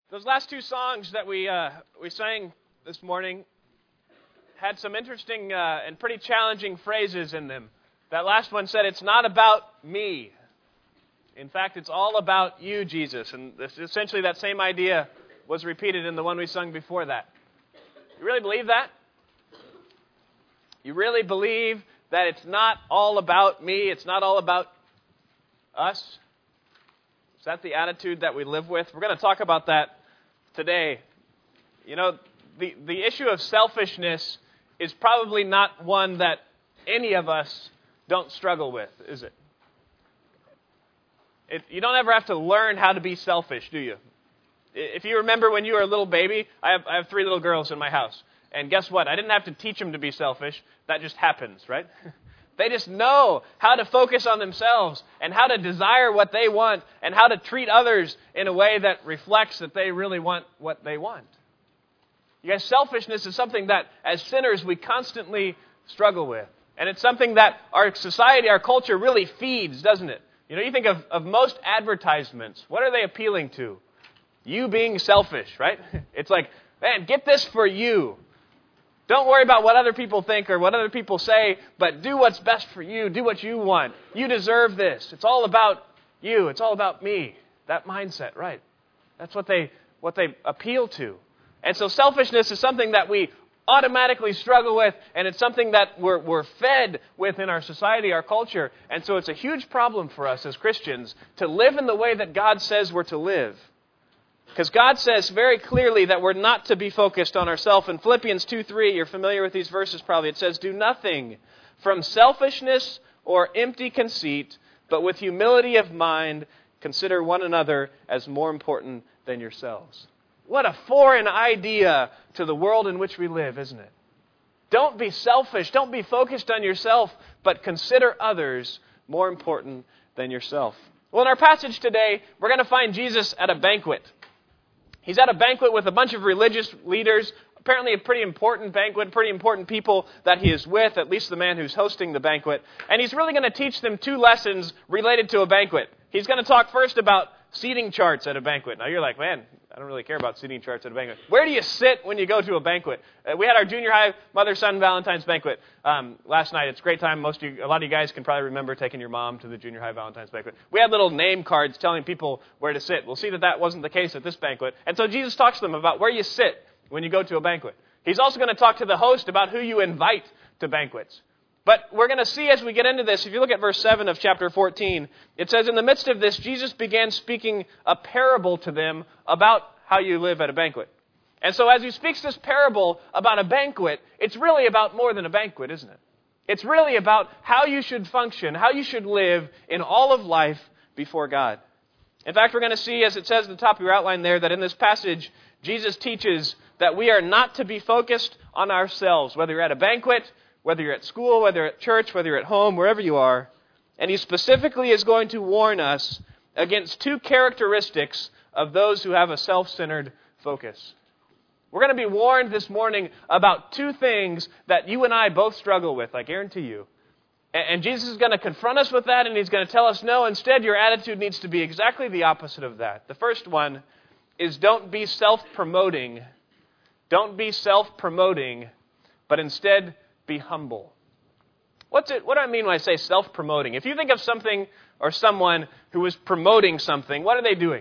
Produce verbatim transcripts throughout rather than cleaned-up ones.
Those last two songs that we uh, we sang this morning had some interesting uh, and pretty challenging phrases in them. That last one said, "It's not about me. In fact, it's all about you, Jesus." And this, essentially that same idea was repeated in the one we sung before that. You really believe that? You really believe that it's not all about me, it's not all about us? Is that the attitude that we live with? We're going to talk about that today. You know, the, the issue of selfishness is probably not one that any of us don't struggle with, is it? It you don't ever have to learn how to be selfish, do you? If you remember when you were a little baby, I have, I have three little girls in my house. And guess what? I didn't have to teach them to be selfish. That just happens, right? They just know how to focus on themselves and how to desire what they want and how to treat others in a way that reflects that they really want what they want. You guys, selfishness is something that as sinners we constantly struggle with. And it's something that our society, our culture really feeds, doesn't it? You know, you think of, of most advertisements. What are they appealing to? You being selfish, right? It's like, man, get this for you. Don't worry about what other people think or what other people say, but do what's best for you. Do what you want. You deserve this. It's all about you. It's all about me. That mindset, right? That's what they what they appeal to. And so selfishness is something that we automatically struggle with, and it's something that we're, we're fed with in our society, our culture. And so it's a huge problem for us as Christians to live in the way that God says we're to live. Because God says very clearly that we're not to be focused on ourselves. In Philippians two three, you're familiar with these verses probably. It says, "Do nothing from selfishness or empty conceit, but with humility of mind, consider one another as more important than yourselves." What a foreign idea to the world in which we live, isn't it? Don't be selfish. Don't be focused on yourself, but consider others more important than yourself. Well, in our passage today, we're going to find Jesus at a banquet. He's at a banquet with a bunch of religious leaders, apparently a pretty important banquet, pretty important people that he is with, at least the man who's hosting the banquet. And he's really going to teach them two lessons related to a banquet. He's going to talk first about seating charts at a banquet. Now you're like, man, I don't really care about seating charts at a banquet. Where do you sit when you go to a banquet? Uh, we had our junior high mother-son Valentine's banquet um, last night. It's a great time. Most of you, a lot of you guys can probably remember taking your mom to the junior high Valentine's banquet. We had little name cards telling people where to sit. We'll see that that wasn't the case at this banquet. And so Jesus talks to them about where you sit when you go to a banquet. He's also going to talk to the host about who you invite to banquets. But we're going to see as we get into this, if you look at verse seven of chapter fourteen, it says, "In the midst of this, Jesus began speaking a parable to them about how you live at a banquet." And so as he speaks this parable about a banquet, it's really about more than a banquet, isn't it? It's really about how you should function, how you should live in all of life before God. In fact, we're going to see, as it says at the top of your outline there, that in this passage, Jesus teaches that we are not to be focused on ourselves, whether you're at a banquet, whether you're at school, whether you're at church, whether you're at home, wherever you are. And he specifically is going to warn us against two characteristics of those who have a self-centered focus. We're going to be warned this morning about two things that you and I both struggle with, I guarantee you. And Jesus is going to confront us with that, and he's going to tell us, no, instead your attitude needs to be exactly the opposite of that. The first one is don't be self-promoting. Don't be self-promoting, but instead be humble. What's it? What do I mean when I say self-promoting? If you think of something or someone who is promoting something, what are they doing?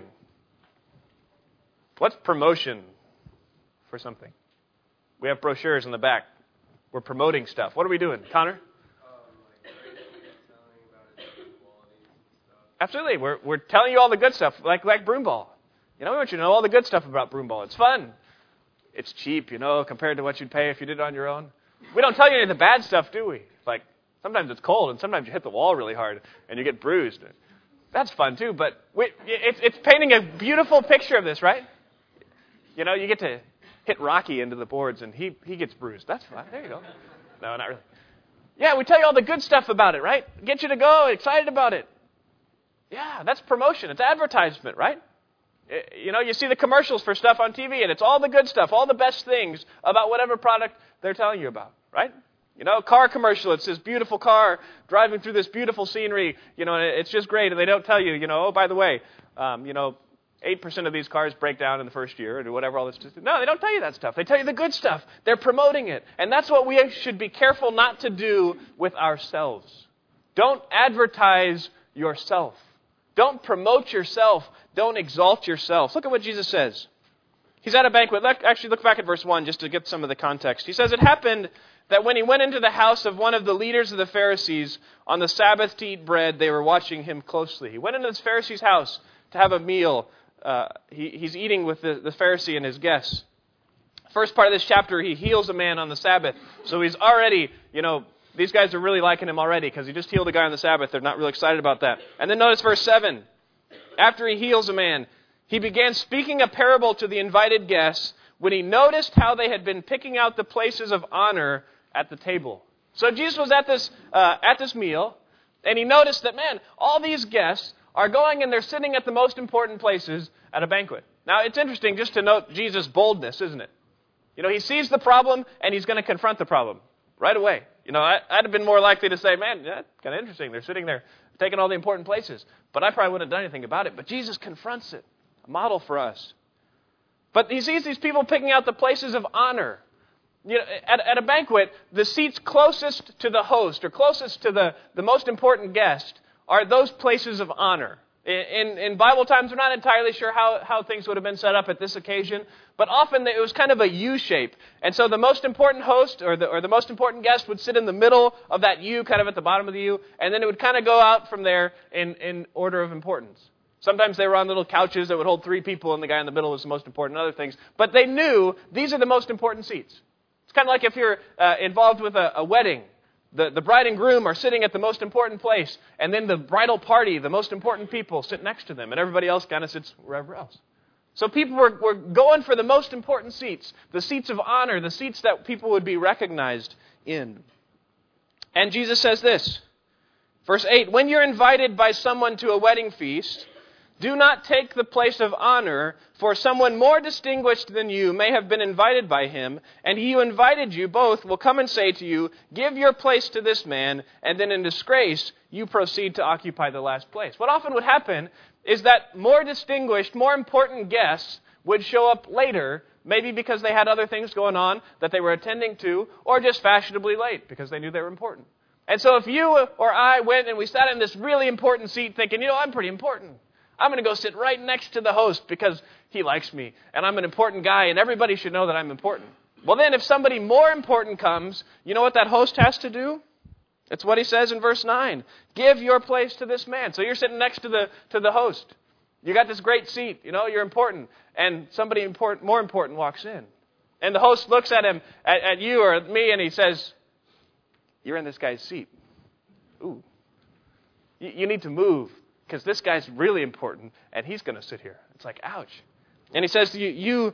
What's promotion for something? We have brochures in the back. We're promoting stuff. What are we doing? Connor? Um, like telling about its qualities and stuff. Absolutely. We're we're telling you all the good stuff, like like Broomball. You know, we want you to know all the good stuff about Broomball. It's fun. It's cheap, you know, compared to what you'd pay if you did it on your own. We don't tell you any of the bad stuff, do we? Like, sometimes it's cold, and sometimes you hit the wall really hard, and you get bruised. That's fun, too, but we, it's, it's painting a beautiful picture of this, right? You know, you get to hit Rocky into the boards, and he, he gets bruised. That's fun. There you go. No, not really. Yeah, we tell you all the good stuff about it, right? Get you to go, excited about it. Yeah, that's promotion. It's advertisement, right? You know, you see the commercials for stuff on T V, and it's all the good stuff, all the best things about whatever product they're telling you about, right? You know, car commercial, it's this beautiful car driving through this beautiful scenery, you know, and it's just great, and they don't tell you, you know, oh, by the way, um, you know, eight percent of these cars break down in the first year, or whatever all this is. No, they don't tell you that stuff. They tell you the good stuff. They're promoting it. And that's what we should be careful not to do with ourselves. Don't advertise yourself. Don't promote yourself. Don't exalt yourself. Look at what Jesus says. He's at a banquet. Let, actually, look back at verse one just to get some of the context. He says, it happened that when he went into the house of one of the leaders of the Pharisees on the Sabbath to eat bread, they were watching him closely. He went into this Pharisee's house to have a meal. Uh, he, he's eating with the, the Pharisee and his guests. First part of this chapter, he heals a man on the Sabbath. So he's already, you know, these guys are really liking him already because he just healed a guy on the Sabbath. They're not really excited about that. And then notice verse seven. After he heals a man, he began speaking a parable to the invited guests when he noticed how they had been picking out the places of honor at the table. So Jesus was at this uh, at this meal, and he noticed that, man, all these guests are going and they're sitting at the most important places at a banquet. Now, it's interesting just to note Jesus' boldness, isn't it? You know, he sees the problem, and he's going to confront the problem right away. You know, I, I'd have been more likely to say, man, that's kind of interesting. They're sitting there taking all the important places. But I probably wouldn't have done anything about it. But Jesus confronts it. A model for us. But he sees these people picking out the places of honor. You know, at, at a banquet, the seats closest to the host or closest to the, the most important guest are those places of honor. In, in Bible times, we're not entirely sure how, how things would have been set up at this occasion, but often it was kind of a U shape. And so the most important host or the, or the most important guest would sit in the middle of that U, kind of at the bottom of the U, and then it would kind of go out from there in, in order of importance. Sometimes they were on little couches that would hold three people, and the guy in the middle was the most important, and other things. But they knew these are the most important seats. It's kind of like if you're uh, involved with a, a wedding. The, the bride and groom are sitting at the most important place, and then the bridal party, the most important people, sit next to them, and everybody else kind of sits wherever else. So people were, were going for the most important seats, the seats of honor, the seats that people would be recognized in. And Jesus says this, verse eight, when you're invited by someone to a wedding feast, do not take the place of honor, for someone more distinguished than you may have been invited by him, and he who invited you both will come and say to you, give your place to this man, and then in disgrace you proceed to occupy the last place. What often would happen is that more distinguished, more important guests would show up later, maybe because they had other things going on that they were attending to, or just fashionably late because they knew they were important. And so if you or I went and we sat in this really important seat thinking, you know, I'm pretty important. I'm going to go sit right next to the host because he likes me, and I'm an important guy, and everybody should know that I'm important. Well, then if somebody more important comes, you know what that host has to do? It's what he says in verse nine. Give your place to this man. So you're sitting next to the to the host. You got this great seat, you know, you're important, and somebody important, more important walks in. And the host looks at him, at, at you or at me, and he says, you're in this guy's seat. Ooh. You, you need to move. Because this guy's really important, and he's going to sit here. It's like, ouch. And he says to you, you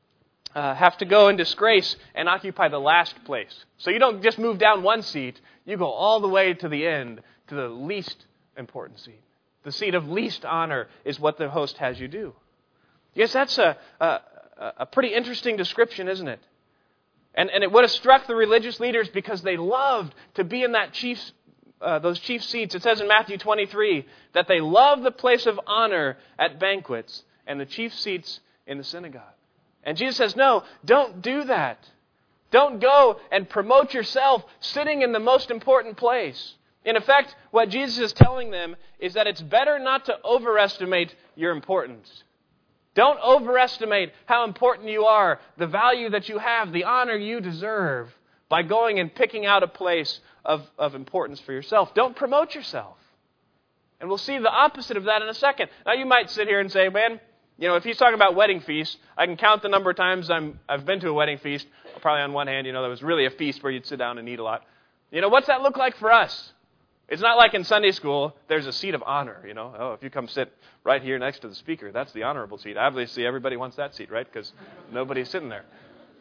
uh, have to go in disgrace and occupy the last place. So you don't just move down one seat. You go all the way to the end, to the least important seat. The seat of least honor is what the host has you do. Yes, that's a, a, a pretty interesting description, isn't it? And, and it would have struck the religious leaders because they loved to be in that chief's Uh, those chief seats. It says in Matthew twenty-three that they love the place of honor at banquets and the chief seats in the synagogue. And Jesus says, no, don't do that. Don't go and promote yourself sitting in the most important place. In effect, what Jesus is telling them is that it's better not to overestimate your importance. Don't overestimate how important you are, the value that you have, the honor you deserve by going and picking out a place of, of importance for yourself. Don't promote yourself. And we'll see the opposite of that in a second. Now you might sit here and say, man, you know, if he's talking about wedding feasts, I can count the number of times I'm, I've been to a wedding feast. Probably on one hand, you know, there was really a feast where you'd sit down and eat a lot. You know, what's that look like for us? It's not like in Sunday school, there's a seat of honor, you know. Oh, if you come sit right here next to the speaker, that's the honorable seat. Obviously, everybody wants that seat, right? Because nobody's sitting there.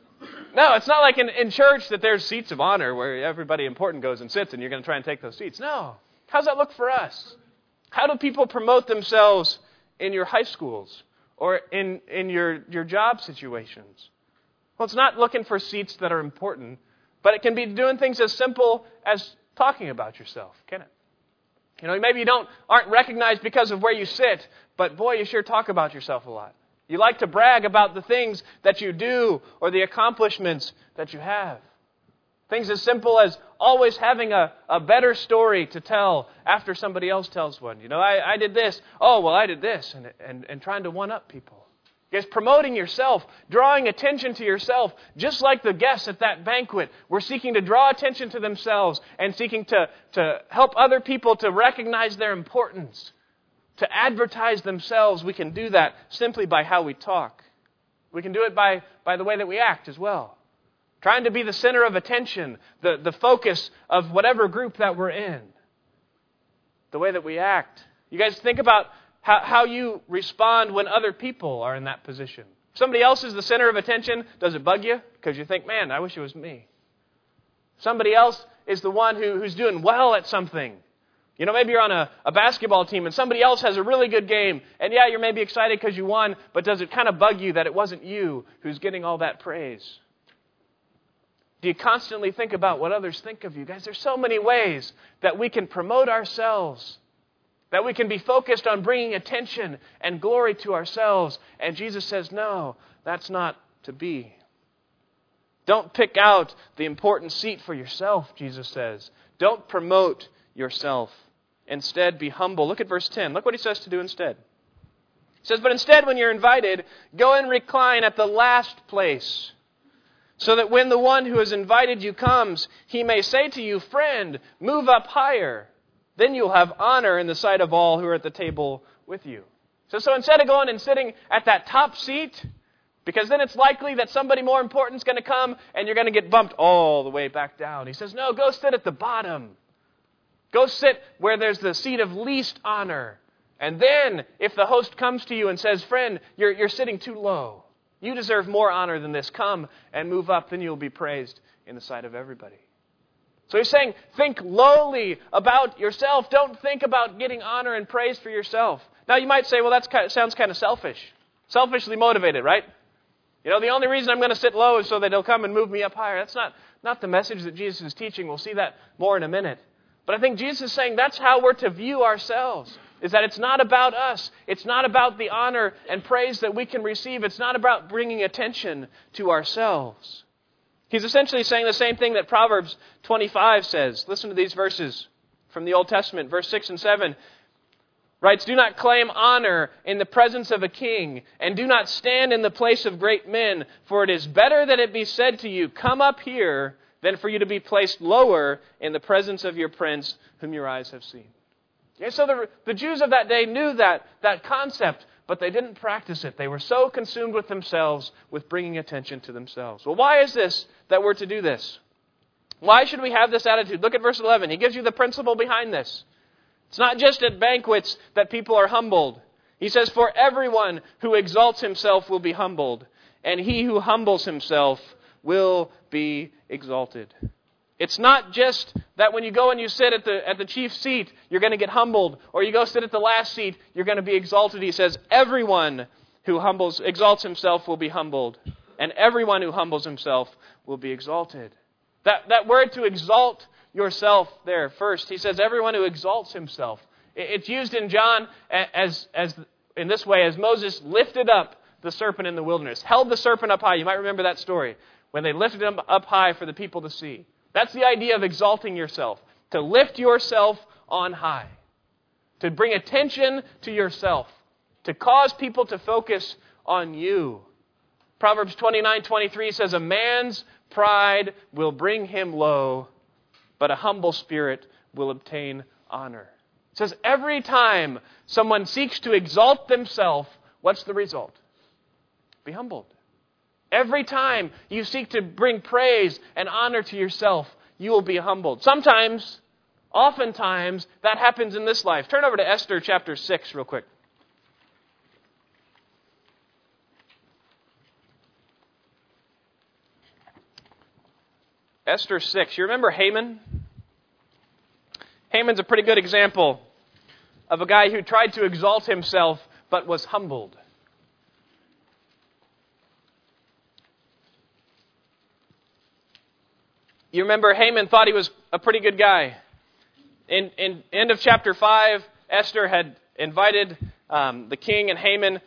No, it's not like in, in church that there's seats of honor where everybody important goes and sits and you're going to try and take those seats. No. How's that look for us? How do people promote themselves in your high schools or in, in your, your job situations? Well, it's not looking for seats that are important, but it can be doing things as simple as talking about yourself, can it? You know, maybe you don't aren't recognized because of where you sit, but boy, you sure talk about yourself a lot. You like to brag about the things that you do or the accomplishments that you have. Things as simple as always having a, a better story to tell after somebody else tells one. You know, I, I did this. Oh, well, I did this. And, and, and trying to one-up people. It's promoting yourself, drawing attention to yourself, just like the guests at that banquet were seeking to draw attention to themselves and seeking to, to help other people to recognize their importance, to advertise themselves. We can do that simply by how we talk. We can do it by, by the way that we act as well. Trying to be the center of attention, the, the focus of whatever group that we're in. The way that we act. You guys think about how, how you respond when other people are in that position. If somebody else is the center of attention, does it bug you? Because you think, man, I wish it was me. Somebody else is the one who, who's doing well at something. You know, maybe you're on a, a basketball team and somebody else has a really good game. And yeah, you're maybe excited because you won, but does it kind of bug you that it wasn't you who's getting all that praise? Do you constantly think about what others think of you? Guys, there's so many ways that we can promote ourselves, that we can be focused on bringing attention and glory to ourselves. And Jesus says, no, that's not to be. Don't pick out the important seat for yourself, Jesus says. Don't promote yourself. Instead, be humble. Look at verse ten. Look what he says to do instead. He says, but instead, when you're invited, go and recline at the last place, so that when the one who has invited you comes, he may say to you, friend, move up higher. Then you'll have honor in the sight of all who are at the table with you. So, so instead of going and sitting at that top seat, because then it's likely that somebody more important is going to come and you're going to get bumped all the way back down. He says, no, go sit at the bottom. Go sit where there's the seat of least honor. And then if the host comes to you and says, friend, you're, you're sitting too low. You deserve more honor than this. Come and move up, then you'll be praised in the sight of everybody. So he's saying, think lowly about yourself. Don't think about getting honor and praise for yourself. Now you might say, well, that sounds kind of selfish. Selfishly motivated, right? You know, the only reason I'm going to sit low is so that he'll come and move me up higher. That's not, not the message that Jesus is teaching. We'll see that more in a minute. But I think Jesus is saying that's how we're to view ourselves. Is that it's not about us. It's not about the honor and praise that we can receive. It's not about bringing attention to ourselves. He's essentially saying the same thing that Proverbs twenty-five says. Listen to these verses from the Old Testament. Verse six and seven writes, do not claim honor in the presence of a king, and do not stand in the place of great men, for it is better that it be said to you, come up here, than for you to be placed lower in the presence of your prince, whom your eyes have seen. And so the, the Jews of that day knew that, that concept, but they didn't practice it. They were so consumed with themselves, with bringing attention to themselves. Well, why is this that we're to do this? Why should we have this attitude? Look at verse eleven. He gives you the principle behind this. It's not just at banquets that people are humbled. He says, for everyone who exalts himself will be humbled, and he who humbles himself will be exalted. It's not just that when you go and you sit at the at the chief seat, you're going to get humbled, or you go sit at the last seat, you're going to be exalted. He says, everyone who humbles, exalts himself will be humbled, and everyone who humbles himself will be exalted. That that word to exalt yourself there first, he says, everyone who exalts himself. It's used in John as as in this way, as Moses lifted up the serpent in the wilderness, held the serpent up high. You might remember that story, when they lifted him up high for the people to see. That's the idea of exalting yourself, to lift yourself on high, to bring attention to yourself, to cause people to focus on you. Proverbs twenty-nine twenty-three says, a man's pride will bring him low, but a humble spirit will obtain honor. It says every time someone seeks to exalt themselves, what's the result? Be humbled. Every time you seek to bring praise and honor to yourself, you will be humbled. Sometimes, oftentimes, that happens in this life. Turn over to Esther chapter six real quick. Esther six. You remember Haman? Haman's a pretty good example of a guy who tried to exalt himself but was humbled. You remember Haman thought he was a pretty good guy. in, in end of chapter five, Esther had invited um, the king and Haman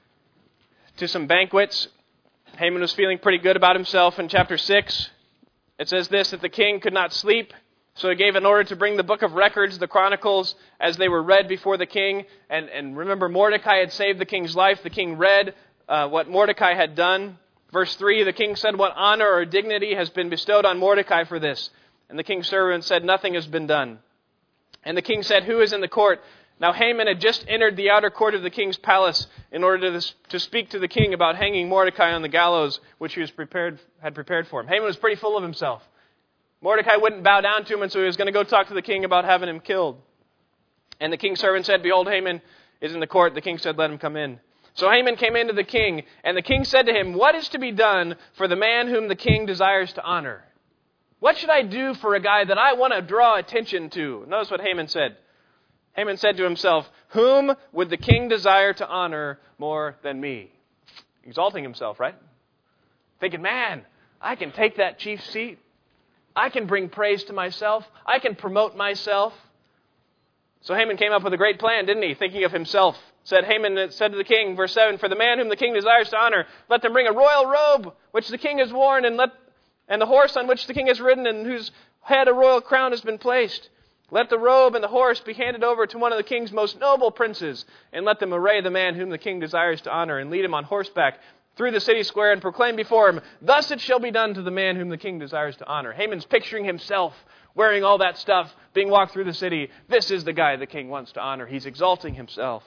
to some banquets. Haman was feeling pretty good about himself. In chapter six, it says this, that the king could not sleep, so he gave an order to bring the book of records, the chronicles, as they were read before the king. And, and remember, Mordecai had saved the king's life. The king read uh, what Mordecai had done. Verse three, the king said, what honor or dignity has been bestowed on Mordecai for this? And the king's servant said, nothing has been done. And the king said, who is in the court? Now Haman had just entered the outer court of the king's palace in order to, to speak to the king about hanging Mordecai on the gallows, which he was prepared had prepared for him. Haman was pretty full of himself. Mordecai wouldn't bow down to him, and so he was going to go talk to the king about having him killed. And the king's servant said, behold, Haman is in the court. The king said, let him come in. So Haman came in to the king, and the king said to him, what is to be done for the man whom the king desires to honor? What should I do for a guy that I want to draw attention to? Notice what Haman said. Haman said to himself, whom would the king desire to honor more than me? Exalting himself, right? Thinking, man, I can take that chief seat. I can bring praise to myself. I can promote myself. So Haman came up with a great plan, didn't he? Thinking of himself. Said Haman said to the king, verse seven, for the man whom the king desires to honor, let them bring a royal robe, which the king has worn, and let and the horse on which the king has ridden, and whose head a royal crown has been placed. Let the robe and the horse be handed over to one of the king's most noble princes, and let them array the man whom the king desires to honor, and lead him on horseback through the city square, and proclaim before him, thus it shall be done to the man whom the king desires to honor. Haman's picturing himself wearing all that stuff, being walked through the city. This is the guy the king wants to honor. He's exalting himself.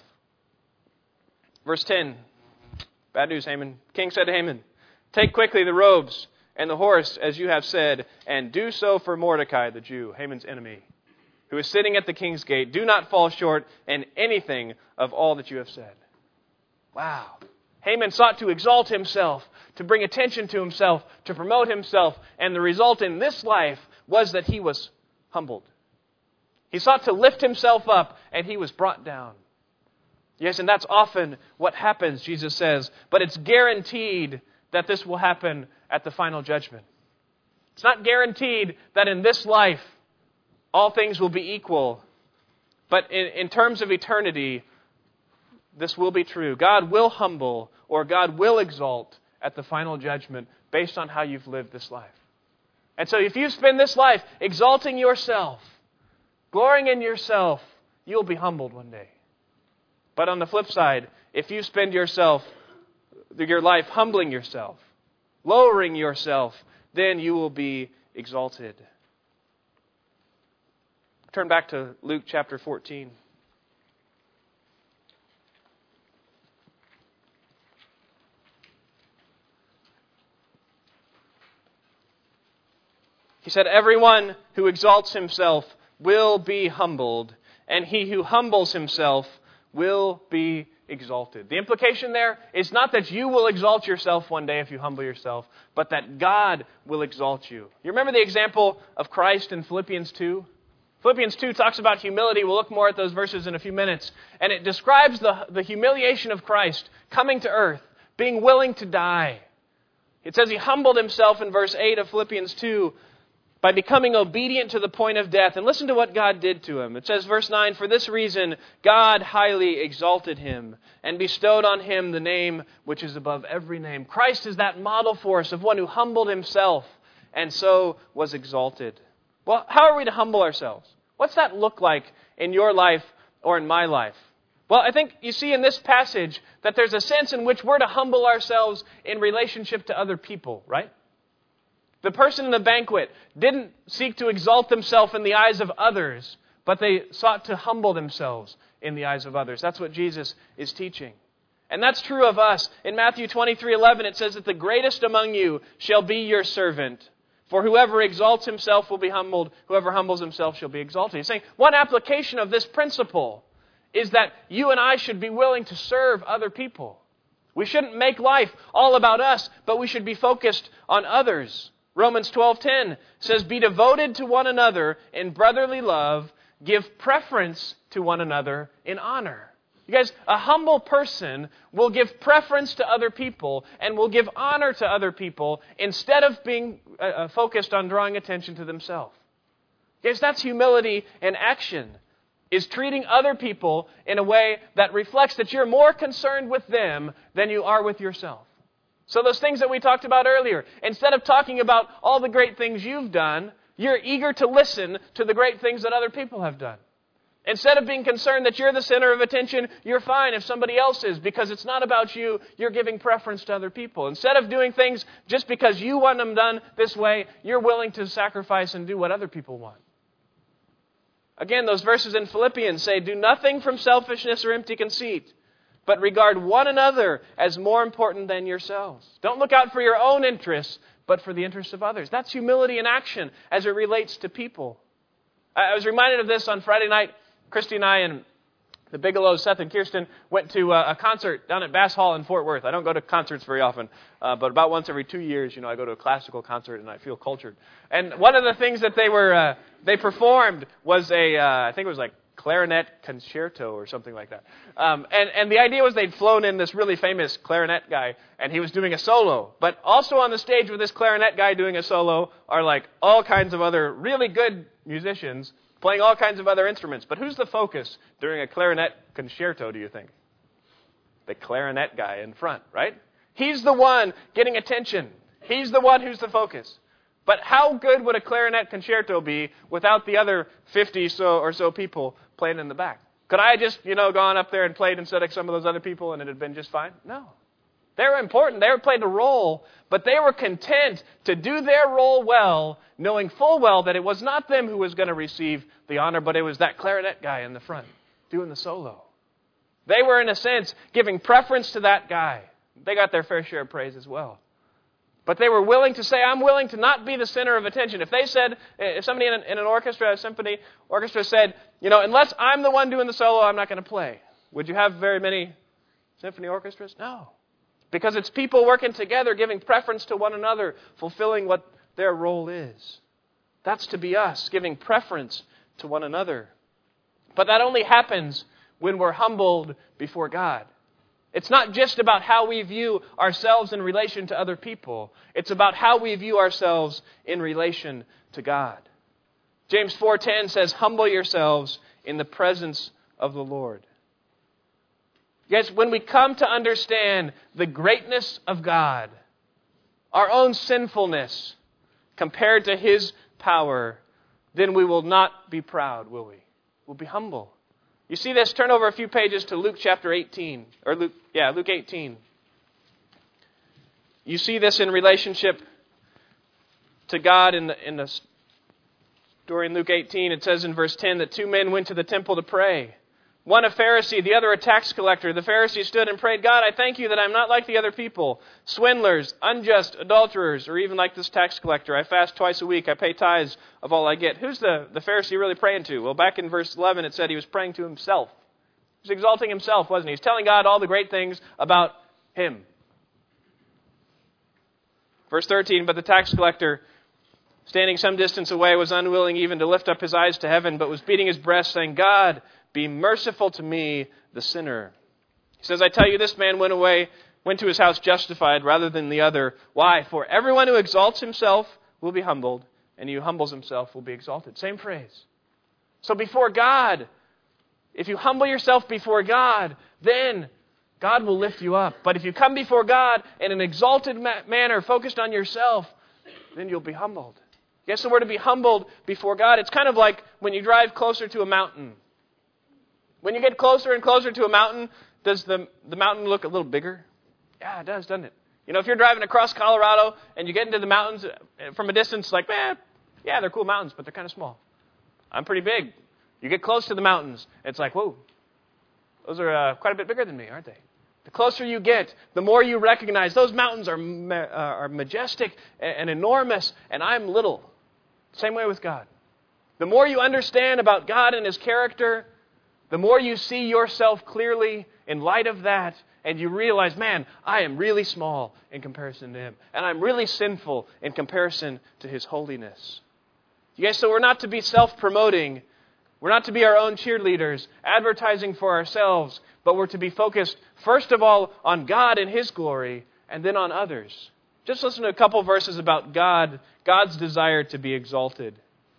Verse ten. Bad news, Haman. King said to Haman, take quickly the robes and the horse, as you have said, and do so for Mordecai the Jew, Haman's enemy, who is sitting at the king's gate. Do not fall short in anything of all that you have said. Wow. Haman sought to exalt himself, to bring attention to himself, to promote himself, and the result in this life was that he was humbled. He sought to lift himself up, and he was brought down. Yes, and that's often what happens, Jesus says, but it's guaranteed that this will happen at the final judgment. It's not guaranteed that in this life all things will be equal, but in, in terms of eternity, this will be true. God will humble or God will exalt at the final judgment based on how you've lived this life. And so if you spend this life exalting yourself, glorying in yourself, you'll be humbled one day. But on the flip side, if you spend yourself, your life humbling yourself, lowering yourself, then you will be exalted. Turn back to Luke chapter fourteen. He said, everyone who exalts himself will be humbled, and he who humbles himself will be exalted. The implication there is not that you will exalt yourself one day if you humble yourself, but that God will exalt you. You remember the example of Christ in Philippians two? Philippians two talks about humility. We'll look more at those verses in a few minutes. And it describes the, the humiliation of Christ coming to earth, being willing to die. It says he humbled himself in verse eight of Philippians two by becoming obedient to the point of death. And listen to what God did to him. It says, verse nine, for this reason God highly exalted him and bestowed on him the name which is above every name. Christ is that model for us of one who humbled himself and so was exalted. Well, how are we to humble ourselves? What's that look like in your life or in my life? Well, I think you see in this passage that there's a sense in which we're to humble ourselves in relationship to other people, right? The person in the banquet didn't seek to exalt themselves in the eyes of others, but they sought to humble themselves in the eyes of others. That's what Jesus is teaching. And that's true of us. In Matthew twenty-three eleven, it says that the greatest among you shall be your servant. For whoever exalts himself will be humbled. Whoever humbles himself shall be exalted. He's saying one application of this principle is that you and I should be willing to serve other people. We shouldn't make life all about us, but we should be focused on others. Romans twelve ten says, be devoted to one another in brotherly love, give preference to one another in honor. You guys, a humble person will give preference to other people and will give honor to other people instead of being uh, focused on drawing attention to themselves. Yes, that's humility in action, is treating other people in a way that reflects that you're more concerned with them than you are with yourself. So those things that we talked about earlier, instead of talking about all the great things you've done, you're eager to listen to the great things that other people have done. Instead of being concerned that you're the center of attention, you're fine if somebody else is, because it's not about you. You're giving preference to other people. Instead of doing things just because you want them done this way, you're willing to sacrifice and do what other people want. Again, those verses in Philippians say, do nothing from selfishness or empty conceit, but regard one another as more important than yourselves. Don't look out for your own interests, but for the interests of others. That's humility in action as it relates to people. I was reminded of this on Friday night. Christy and I and the Bigelows, Seth and Kirsten, went to a concert down at Bass Hall in Fort Worth. I don't go to concerts very often, uh, but about once every two years, you know, I go to a classical concert and I feel cultured. And one of the things that they were uh, they performed was a, uh, I think it was like clarinet concerto or something like that. Um, and, and the idea was they'd flown in this really famous clarinet guy, and he was doing a solo. But also on the stage with this clarinet guy doing a solo are like all kinds of other really good musicians playing all kinds of other instruments. But who's the focus during a clarinet concerto, do you think? The clarinet guy in front, right? He's the one getting attention. He's the one who's the focus. But how good would a clarinet concerto be without the other fifty so or so people playing in the back? Could I just, you know, gone up there and played instead of some of those other people and it had been just fine? No. They were important. They were played a role, but they were content to do their role well, knowing full well that it was not them who was going to receive the honor, but it was that clarinet guy in the front doing the solo. They were, in a sense, giving preference to that guy. They got their fair share of praise as well. But they were willing to say, I'm willing to not be the center of attention. If they said, if somebody in an, in an orchestra, a symphony orchestra said, you know, unless I'm the one doing the solo, I'm not going to play. Would you have very many symphony orchestras? No. Because it's people working together, giving preference to one another, fulfilling what their role is. That's to be us, giving preference to one another. But that only happens when we're humbled before God. It's not just about how we view ourselves in relation to other people. It's about how we view ourselves in relation to God. James four ten says, humble yourselves in the presence of the Lord. Yes, when we come to understand the greatness of God, our own sinfulness compared to His power, then we will not be proud, will we? We'll be humble. You see this? Turn over a few pages to Luke chapter eighteen. Or Luke, yeah, Luke eighteen. You see this in relationship to God in the, in the story in Luke eighteen. It says in verse ten that two men went to the temple to pray. One a Pharisee, the other a tax collector. The Pharisee stood and prayed, God, I thank you that I'm not like the other people, swindlers, unjust, adulterers, or even like this tax collector. I fast twice a week. I pay tithes of all I get. Who's the, the Pharisee really praying to? Well, back in verse eleven, it said he was praying to himself. He was exalting himself, wasn't he? He was telling God all the great things about him. Verse thirteen, but the tax collector, standing some distance away, was unwilling even to lift up his eyes to heaven, but was beating his breast, saying, God, be merciful to me, the sinner. He says, I tell you, this man went away, went to his house justified rather than the other. Why? For everyone who exalts himself will be humbled, and he who humbles himself will be exalted. Same phrase. So before God, if you humble yourself before God, then God will lift you up. But if you come before God in an exalted ma- manner, focused on yourself, then you'll be humbled. Yes, so we're to be humbled before God. It's kind of like when you drive closer to a mountain. When you get closer and closer to a mountain, does the, the mountain look a little bigger? Yeah, it does, doesn't it? You know, if you're driving across Colorado and you get into the mountains from a distance, like, man, yeah, they're cool mountains, but they're kind of small. I'm pretty big. You get close to the mountains, it's like, whoa, those are uh, quite a bit bigger than me, aren't they? The closer you get, the more you recognize those mountains are ma- uh, are majestic and, and enormous, and I'm little. Same way with God. The more you understand about God and His character, the more you see yourself clearly in light of that, and you realize, man, I am really small in comparison to Him, and I'm really sinful in comparison to His holiness. Yes, so we're not to be self-promoting. We're not to be our own cheerleaders, advertising for ourselves, but we're to be focused, first of all, on God and His glory, and then on others. Just listen to a couple verses about God, God's desire to be exalted.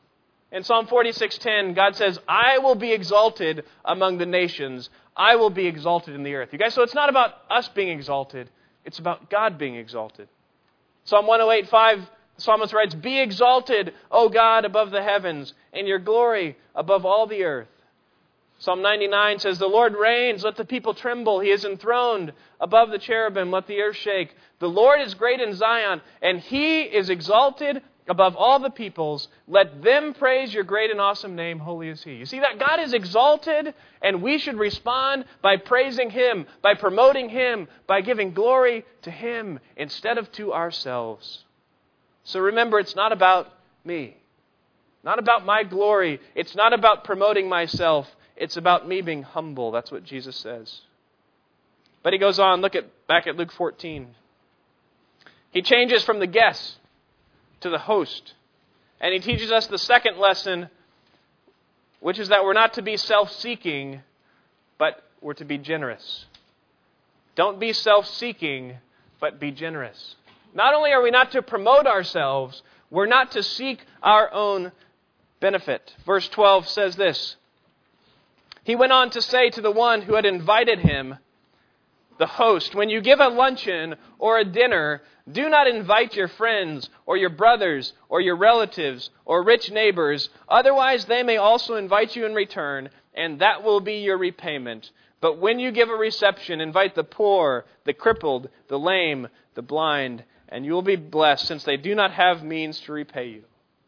In Psalm forty-six ten, God says, I will be exalted among the nations. I will be exalted in the earth. You guys, so it's not about us being exalted. It's about God being exalted. Psalm one oh eight five, the psalmist writes, Be exalted, O God, above the heavens, and your glory above all the earth. Psalm ninety-nine says, The Lord reigns, let the people tremble. He is enthroned above the cherubim, let the earth shake. The Lord is great in Zion, and He is exalted above all the peoples. Let them praise your great and awesome name. Holy is He. You see that God is exalted, and we should respond by praising Him, by promoting Him, by giving glory to Him instead of to ourselves. So remember, it's not about me. Not about my glory. It's not about promoting myself. It's about me being humble. That's what Jesus says. But He goes on, look at back at Luke fourteen. He changes from the guest to the host. And He teaches us the second lesson, which is that we're not to be self-seeking, but we're to be generous. Don't be self-seeking, but be generous. Not only are we not to promote ourselves, we're not to seek our own benefit. Verse twelve says this. He went on to say to the one who had invited him, the host, when you give a luncheon or a dinner, do not invite your friends or your brothers or your relatives or rich neighbors. Otherwise, they may also invite you in return, and that will be your repayment. But when you give a reception, invite the poor, the crippled, the lame, the blind, and you will be blessed, since they do not have means to repay you.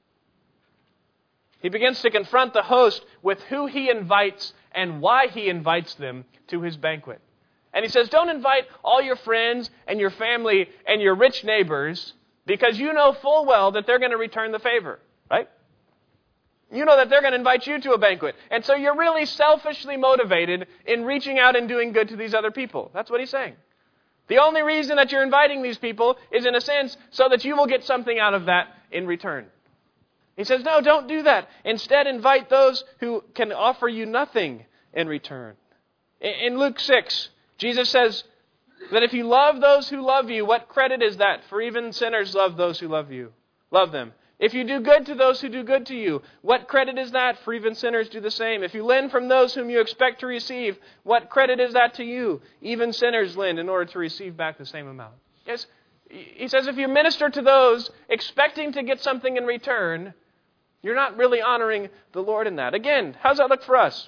He begins to confront the host with who he invites and why he invites them to his banquet. And he says, don't invite all your friends and your family and your rich neighbors, because you know full well that they're going to return the favor, right? You know that they're going to invite you to a banquet. And so you're really selfishly motivated in reaching out and doing good to these other people. That's what he's saying. The only reason that you're inviting these people is, in a sense, so that you will get something out of that in return. He says, no, don't do that. Instead, invite those who can offer you nothing in return. In Luke six, Jesus says that if you love those who love you, what credit is that? For even sinners love those who love you. Love them. If you do good to those who do good to you, what credit is that? For even sinners do the same. If you lend from those whom you expect to receive, what credit is that to you? Even sinners lend in order to receive back the same amount. Yes, he says if you minister to those expecting to get something in return, you're not really honoring the Lord in that. Again, how's that look for us?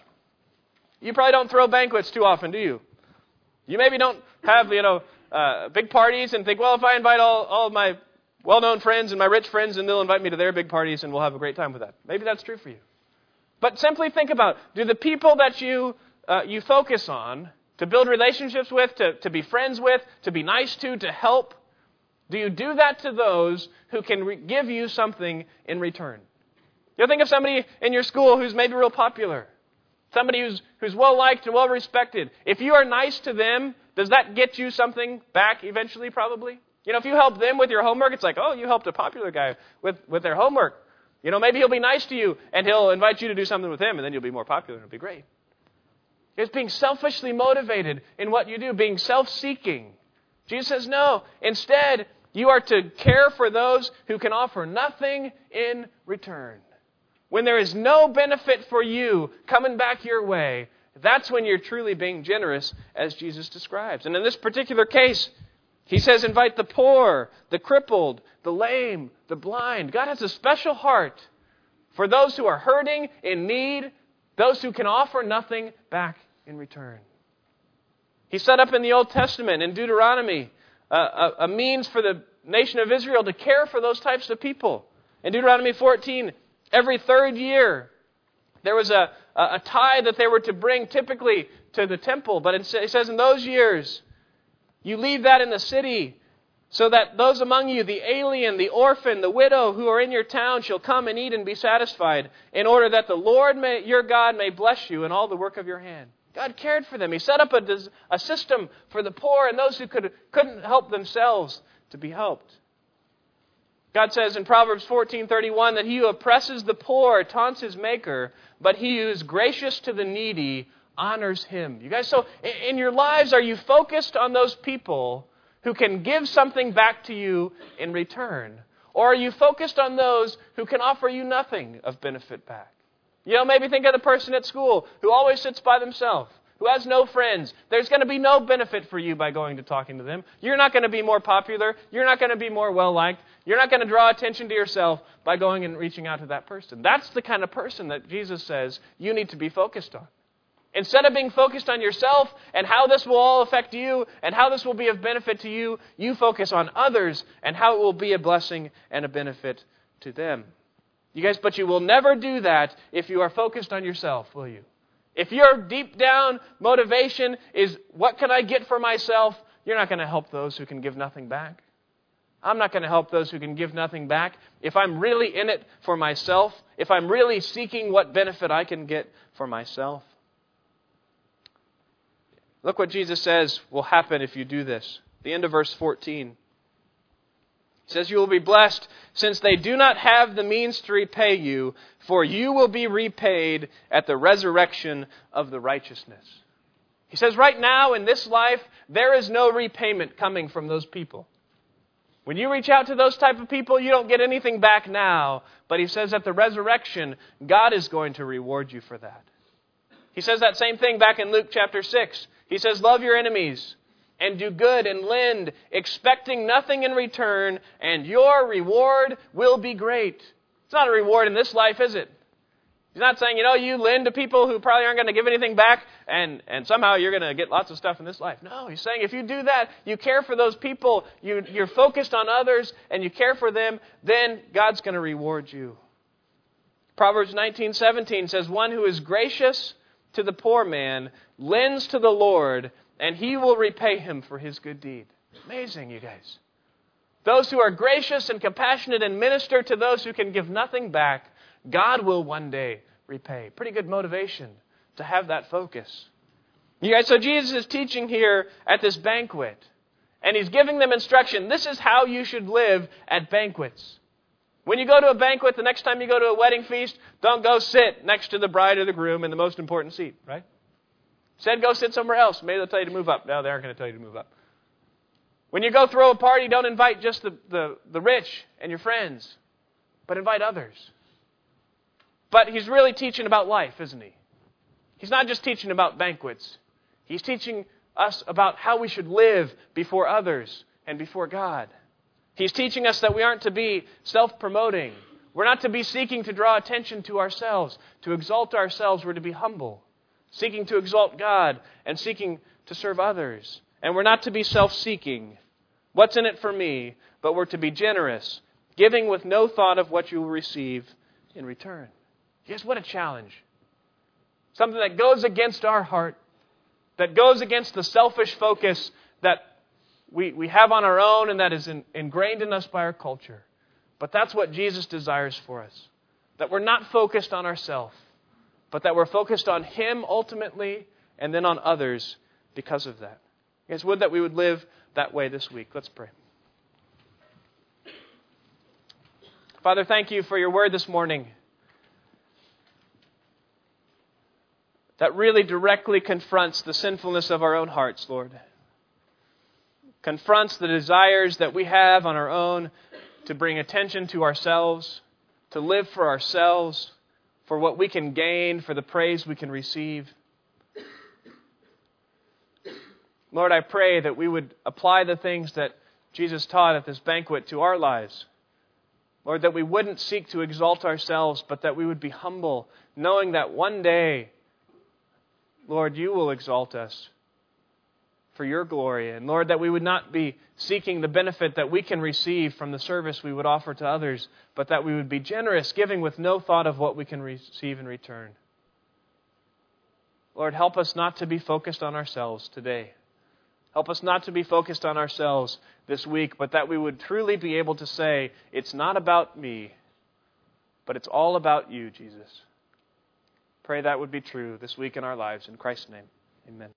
You probably don't throw banquets too often, do you? You maybe don't have, you know, uh, big parties and think, well, if I invite all, all of my well-known friends and my rich friends, and they'll invite me to their big parties and we'll have a great time with that. Maybe that's true for you. But simply think about, do the people that you uh, you focus on to build relationships with, to, to be friends with, to be nice to, to help, do you do that to those who can re- give you something in return? You think of somebody in your school who's maybe real popular. Somebody who's who's well-liked and well-respected. If you are nice to them, does that get you something back eventually, probably? You know, if you help them with your homework, it's like, oh, you helped a popular guy with, with their homework. You know, maybe he'll be nice to you, and he'll invite you to do something with him, and then you'll be more popular, and it'll be great. It's being selfishly motivated in what you do, being self-seeking. Jesus says, no. Instead, you are to care for those who can offer nothing in return. When there is no benefit for you coming back your way, that's when you're truly being generous, as Jesus describes. And in this particular case, he says invite the poor, the crippled, the lame, the blind. God has a special heart for those who are hurting, in need, those who can offer nothing back in return. He set up in the Old Testament, in Deuteronomy, a, a, a means for the nation of Israel to care for those types of people. In Deuteronomy fourteen, every third year, there was a, a tithe that they were to bring typically to the temple. But it says in those years, you leave that in the city so that those among you, the alien, the orphan, the widow who are in your town shall come and eat and be satisfied, in order that the Lord, may, your God, may bless you in all the work of your hand. God cared for them. He set up a, a system for the poor and those who could, couldn't help themselves to be helped. God says in Proverbs fourteen thirty-one that he who oppresses the poor taunts his maker, but he who is gracious to the needy honors him. You guys, so in your lives, are you focused on those people who can give something back to you in return? Or are you focused on those who can offer you nothing of benefit back? You know, maybe think of the person at school who always sits by themselves, who has no friends. There's going to be no benefit for you by going to talking to them. You're not going to be more popular. You're not going to be more well-liked. You're not going to draw attention to yourself by going and reaching out to that person. That's the kind of person that Jesus says you need to be focused on. Instead of being focused on yourself and how this will all affect you and how this will be of benefit to you, you focus on others and how it will be a blessing and a benefit to them. You guys, but you will never do that if you are focused on yourself, will you? If your deep down motivation is, what can I get for myself? You're not going to help those who can give nothing back. I'm not going to help those who can give nothing back. If I'm really in it for myself, if I'm really seeking what benefit I can get for myself. Look what Jesus says will happen if you do this. The end of verse fourteen. It says, you will be blessed since they do not have the means to repay you, for you will be repaid at the resurrection of the righteousness. He says right now in this life, there is no repayment coming from those people. When you reach out to those type of people, you don't get anything back now. But he says at the resurrection, God is going to reward you for that. He says that same thing back in Luke chapter six. He says, love your enemies and do good and lend, expecting nothing in return, and your reward will be great. It's not a reward in this life, is it? He's not saying, you know, you lend to people who probably aren't going to give anything back, and, and somehow you're going to get lots of stuff in this life. No, he's saying if you do that, you care for those people, you, you're focused on others, and you care for them, then God's going to reward you. Proverbs nineteen seventeen says, one who is gracious to the poor man lends to the Lord, and He will repay him for his good deed. Amazing, you guys. Those who are gracious and compassionate and minister to those who can give nothing back, God will one day repay. Pretty good motivation to have that focus. You guys, so Jesus is teaching here at this banquet, and He's giving them instruction. This is how you should live at banquets. When you go to a banquet, the next time you go to a wedding feast, don't go sit next to the bride or the groom in the most important seat, right? Instead, go sit somewhere else. Maybe they'll tell you to move up. No, they aren't going to tell you to move up. When you go throw a party, don't invite just the, the, the rich and your friends, but invite others. But He's really teaching about life, isn't He? He's not just teaching about banquets. He's teaching us about how we should live before others and before God. He's teaching us that we aren't to be self-promoting. We're not to be seeking to draw attention to ourselves, to exalt ourselves. We're to be humble, seeking to exalt God and seeking to serve others. And we're not to be self-seeking. What's in it for me? But we're to be generous, giving with no thought of what you will receive in return. Yes, what a challenge. Something that goes against our heart, that goes against the selfish focus that we, we have on our own and that is in, ingrained in us by our culture. But that's what Jesus desires for us. That we're not focused on ourselves, but that we're focused on Him ultimately and then on others because of that. Yes, would that we would live that way this week. Let's pray. Father, thank You for Your word this morning that really directly confronts the sinfulness of our own hearts, Lord. Confronts the desires that we have on our own to bring attention to ourselves, to live for ourselves, for what we can gain, for the praise we can receive. Lord, I pray that we would apply the things that Jesus taught at this banquet to our lives. Lord, that we wouldn't seek to exalt ourselves, but that we would be humble, knowing that one day, Lord, You will exalt us for Your glory. And Lord, that we would not be seeking the benefit that we can receive from the service we would offer to others, but that we would be generous, giving with no thought of what we can receive in return. Lord, help us not to be focused on ourselves today. Help us not to be focused on ourselves this week, but that we would truly be able to say, it's not about me, but it's all about You, Jesus. Pray that would be true this week in our lives. In Christ's name, amen.